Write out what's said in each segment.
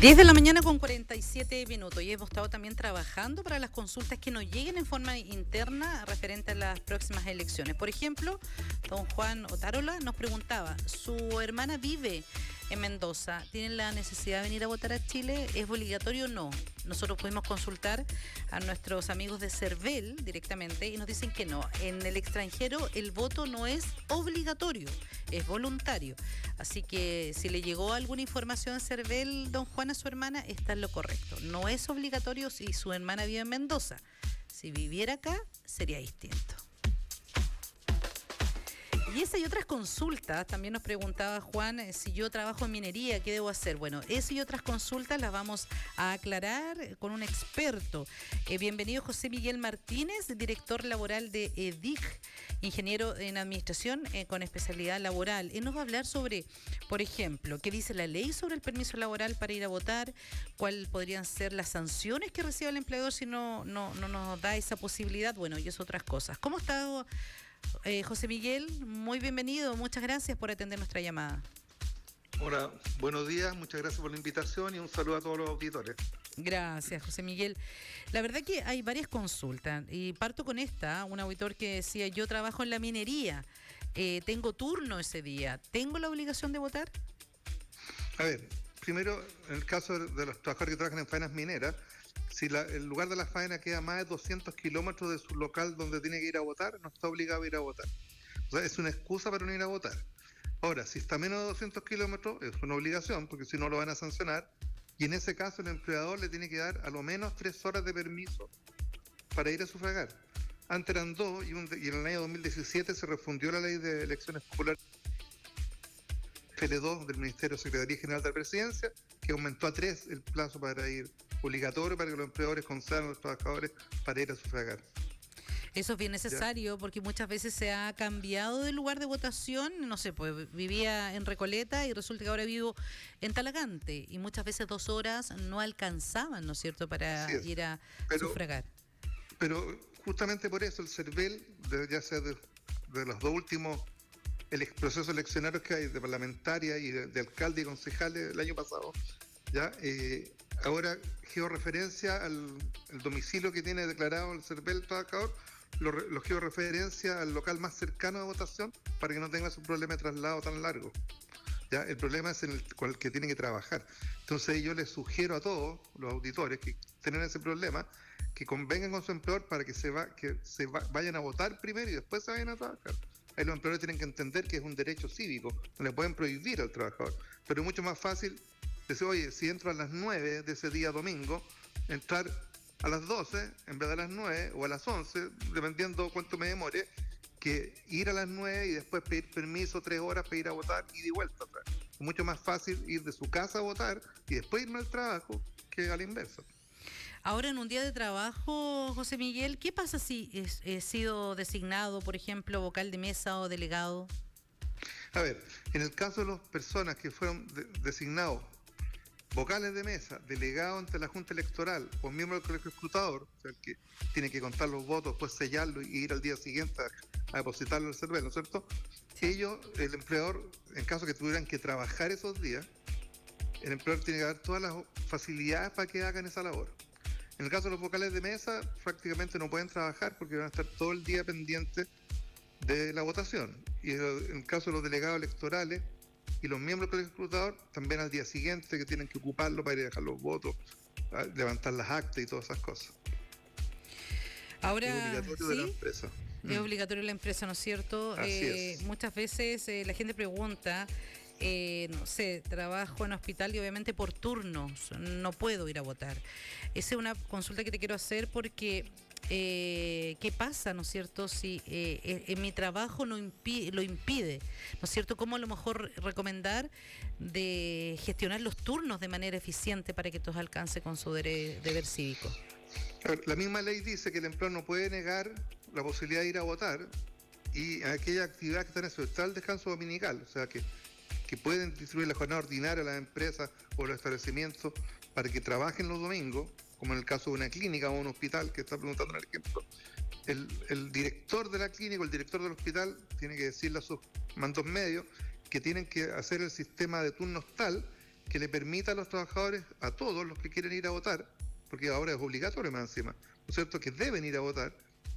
10 de la mañana con 47 minutos y hemos estado también trabajando para las consultas que nos lleguen en forma interna referente a las próximas elecciones. Por ejemplo, don Juan Otárola nos preguntaba, su hermana vive en Mendoza, ¿tiene la necesidad de venir a votar a Chile? ¿Es obligatorio o no? Nosotros pudimos consultar a nuestros amigos de CERVEL directamente y nos dicen que no. En el extranjero el voto no es obligatorio, es voluntario. Así que si le llegó alguna información CERVEL, don Juan, a su hermana, está en lo correcto. No es obligatorio si su hermana vive en Mendoza. Si viviera acá, sería distinto. Y esa y otras consultas, también nos preguntaba Juan, si yo trabajo en minería, ¿qué debo hacer? Bueno, eso y otras consultas las vamos a aclarar con un experto. Bienvenido José Miguel Martínez, director laboral de EDIC, ingeniero en administración con especialidad laboral. Él nos va a hablar sobre, por ejemplo, qué dice la ley sobre el permiso laboral para ir a votar, cuáles podrían ser las sanciones que recibe el empleador si no nos da esa posibilidad, bueno, y eso otras cosas. ¿Cómo está José Miguel? Muy bienvenido, muchas gracias por atender nuestra llamada. Hola, buenos días, muchas gracias por la invitación y un saludo a todos los auditores. Gracias, José Miguel. La verdad que hay varias consultas y parto con esta, un auditor que decía, yo trabajo en la minería, tengo turno ese día, ¿tengo la obligación de votar? A ver, primero, en el caso de los trabajadores que trabajan en faenas mineras, si el lugar de la faena queda a más de 200 kilómetros de su local donde tiene que ir a votar, no está obligado a ir a votar. O sea, es una excusa para no ir a votar. Ahora, si está a menos de 200 kilómetros, es una obligación, porque si no lo van a sancionar, y en ese caso el empleador le tiene que dar a lo menos 3 horas de permiso para ir a sufragar. Antes eran 2, y en el año 2017 se refundió la ley de elecciones populares FL2 del Ministerio de Secretaría General de la Presidencia, que aumentó a 3 el plazo para ir obligatorio para que los empleadores concedan a los trabajadores para ir a sufragar. Eso es bien necesario porque muchas veces se ha cambiado de lugar de votación, no sé, pues vivía en Recoleta y resulta que ahora vivo en Talagante y muchas veces 2 horas no alcanzaban, ¿no es cierto?, para ir a sufragar. Pero justamente por eso el CERVEL, ya sea de los dos últimos procesos eleccionarios que hay, de parlamentaria y de alcalde y concejales el año pasado, ya ahora georreferencia al domicilio que tiene declarado el CERVEL trabajador, lo georreferencia al local más cercano de votación para que no tenga su problema de traslado tan largo. ¿Ya? El problema es con el que tiene que trabajar. Entonces yo les sugiero a todos los auditores que tienen ese problema que convengan con su empleador para que vayan a votar primero y después se vayan a trabajar. Ahí los empleadores tienen que entender que es un derecho cívico, no le pueden prohibir al trabajador. Pero es mucho más fácil decir, oye, si entro a las 9 de ese día domingo, entrar a las 12 en vez de a las 9 o a las 11, dependiendo cuánto me demore, que ir a las 9 y después pedir permiso 3 horas para ir a votar y de vuelta atrás. Es mucho más fácil ir de su casa a votar y después irme al trabajo que a la inversa. Ahora, en un día de trabajo, José Miguel, ¿qué pasa si he sido designado, por ejemplo, vocal de mesa o delegado? A ver, en el caso de las personas que fueron designados vocales de mesa, delegados ante la Junta Electoral o miembro del colegio escrutador, o sea, el que tiene que contar los votos, después sellarlo y ir al día siguiente a depositarlo al CERVEL, ¿no es cierto? Sí. Ellos, el empleador, en caso que tuvieran que trabajar esos días, el empleador tiene que dar todas las facilidades para que hagan esa labor. En el caso de los vocales de mesa, prácticamente no pueden trabajar porque van a estar todo el día pendientes de la votación. Y en el caso de los delegados electorales y los miembros del colegio escrutador, también al día siguiente que tienen que ocuparlo para ir a dejar los votos, levantar las actas y todas esas cosas. Ahora, es obligatorio de la empresa. Es obligatorio la empresa, ¿no es cierto? Así es. Muchas veces la gente pregunta, no sé, trabajo en hospital y obviamente por turnos no puedo ir a votar. Esa es una consulta que te quiero hacer porque ¿qué pasa, no es cierto, si en mi trabajo lo impide, ¿no es cierto? ¿Cómo a lo mejor recomendar de gestionar los turnos de manera eficiente para que todos alcancen con su deber cívico? La misma ley dice que el empleador no puede negar la posibilidad de ir a votar y aquellas actividades que están asociadas al descanso dominical, o sea que pueden distribuir la jornada ordinaria a las empresas o los establecimientos para que trabajen los domingos, como en el caso de una clínica o un hospital que está preguntando en el ejemplo. El director de la clínica o el director del hospital tiene que decirle a sus mandos medios que tienen que hacer el sistema de turnos tal que le permita a los trabajadores, a todos los que quieren ir a votar, porque ahora es obligatorio más encima, ¿no es cierto?, que deben ir a votar,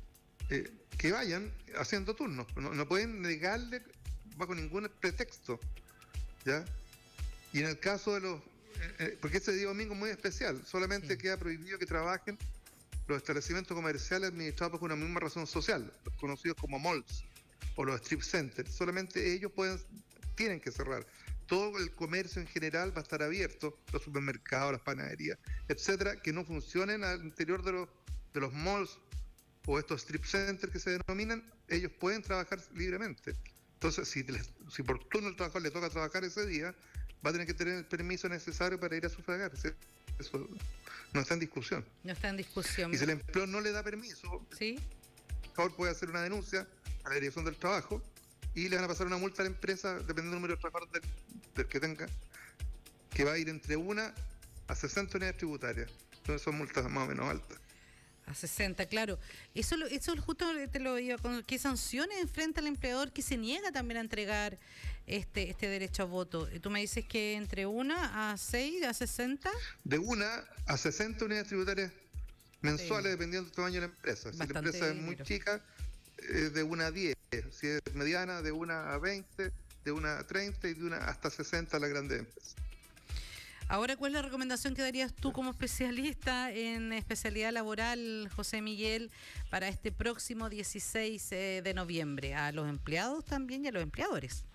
que vayan haciendo turnos. No pueden negarle bajo ningún pretexto, ¿ya? Y en el caso de los... porque ese día domingo es muy especial, solamente queda prohibido que trabajen los establecimientos comerciales administrados por una misma razón social, los conocidos como malls o los strip centers. Solamente ellos tienen que cerrar. Todo el comercio en general va a estar abierto, los supermercados, las panaderías, etcétera, que no funcionen al interior de los malls o estos strip centers que se denominan. Ellos pueden trabajar libremente. Entonces, si por turno el trabajador le toca trabajar ese día, va a tener que tener el permiso necesario para ir a sufragar. Eso no está en discusión. No está en discusión. Y si el empleador no le da permiso, ¿sí?, el trabajador puede hacer una denuncia a la Dirección del Trabajo y le van a pasar una multa a la empresa, dependiendo del número de trabajadores del que tenga, que va a ir entre 1 a 60 unidades tributarias. Entonces son multas más o menos altas. A 60, claro. Eso justo te lo digo, ¿qué sanciones enfrenta el empleador que se niega también a entregar este derecho a voto? Tú me dices que entre 1 a 6, a 60. De 1 a 60 unidades tributarias mensuales, dependiendo del tamaño de la empresa. Si la empresa es muy chica, de 1 a 10. Si es mediana, de 1 a 20, de 1 a 30 y de 1 hasta 60 las grandes empresas. Ahora, ¿cuál es la recomendación que darías tú como especialista en especialidad laboral, José Miguel, para este próximo 16 de noviembre? A los empleados también y a los empleadores.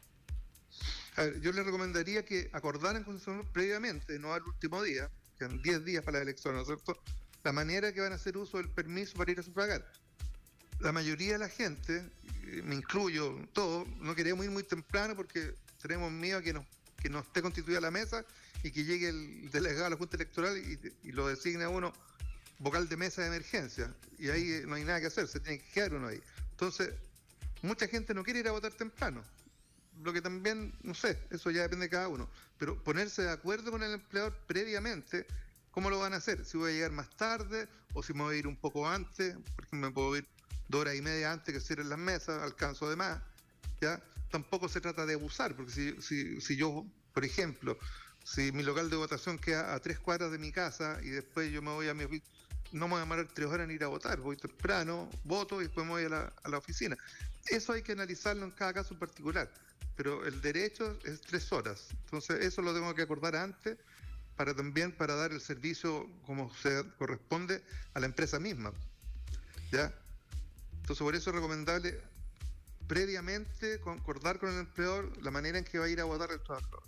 A ver, yo les recomendaría que acordaran con su previamente, no al último día, que en 10 días para la elección, ¿no es cierto?, la manera que van a hacer uso del permiso para ir a sufragar. La mayoría de la gente, me incluyo, todo, no queremos ir muy temprano porque tenemos miedo a que no esté constituida la mesa y que llegue el delegado a la Junta Electoral y lo designe a uno vocal de mesa de emergencia. Y ahí no hay nada que hacer, se tiene que quedar uno ahí. Entonces, mucha gente no quiere ir a votar temprano. Lo que también, no sé, eso ya depende de cada uno. Pero ponerse de acuerdo con el empleador previamente, ¿cómo lo van a hacer? Si voy a llegar más tarde o si me voy a ir un poco antes, porque me puedo ir 2 horas y media antes que cierren las mesas, alcanzo de más, ¿ya? Tampoco se trata de abusar, porque si yo, por ejemplo, si mi local de votación queda a 3 cuadras de mi casa y después yo me voy a mi oficina, no me voy a demorar 3 horas en ir a votar, voy temprano, voto y después me voy a la oficina. Eso hay que analizarlo en cada caso en particular, pero el derecho es 3 horas, entonces eso lo tengo que acordar antes para dar el servicio como se corresponde a la empresa misma, ¿ya? Entonces por eso es recomendable previamente concordar con el empleador la manera en que va a ir a votar el trabajador.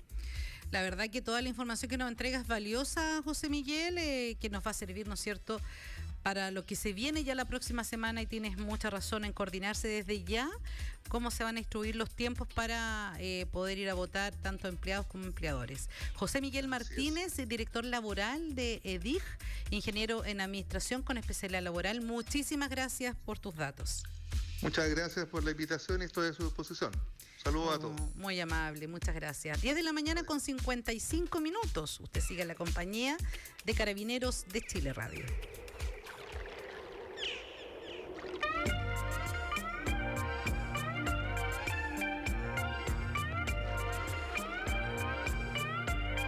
La verdad que toda la información que nos entrega es valiosa, José Miguel, que nos va a servir, ¿no es cierto?, para lo que se viene ya la próxima semana, y tienes mucha razón en coordinarse desde ya cómo se van a instruir los tiempos para poder ir a votar tanto empleados como empleadores. José Miguel Martínez, director laboral de EDIG, ingeniero en administración con especialidad laboral, muchísimas gracias por tus datos. Muchas gracias por la invitación y estoy a su disposición. Saludos a todos. Muy amable, muchas gracias. 10 de la mañana con 55 minutos. Usted sigue en la compañía de Carabineros de Chile Radio.